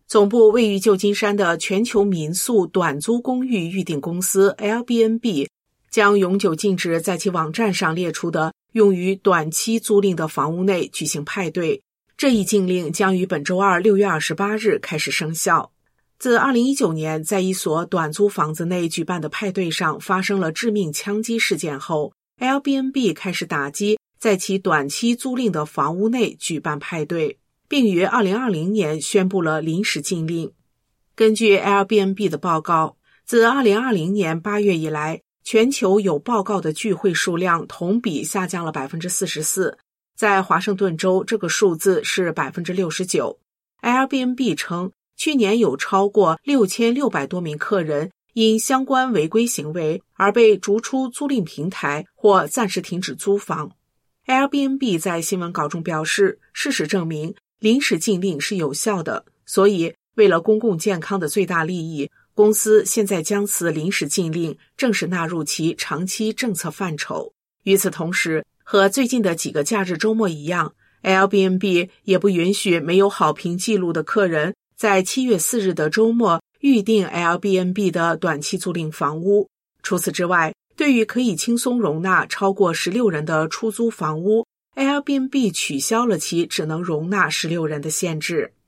总部位于旧金山的全球民宿短租公寓预订公司 Airbnb 将永久禁止在其网站上列出的用于短期租赁的房屋内举行派对。这一禁令将于本周二6月28日开始生效。自2019年在一所短租房子内举办的派对上发生了致命枪击事件后， Airbnb 开始打击在其短期租赁的房屋内举办派对，并于2020年宣布了临时禁令。根据 Airbnb 的报告，自2020年8月以来，全球有报告的聚会数量同比下降了 44%， 在华盛顿州这个数字是 69%。 Airbnb 称，去年有超过6600多名客人因相关违规行为而被逐出租赁平台或暂时停止租房。Airbnb 在新闻稿中表示，事实证明临时禁令是有效的，所以为了公共健康的最大利益，公司现在将此临时禁令正式纳入其长期政策范畴。与此同时，和最近的几个假日周末一样， Airbnb 也不允许没有好评记录的客人在7月4日的周末预订 Airbnb 的短期租赁房屋。除此之外，对于可以轻松容纳超过16人的出租房屋， Airbnb 取消了其只能容纳16人的限制。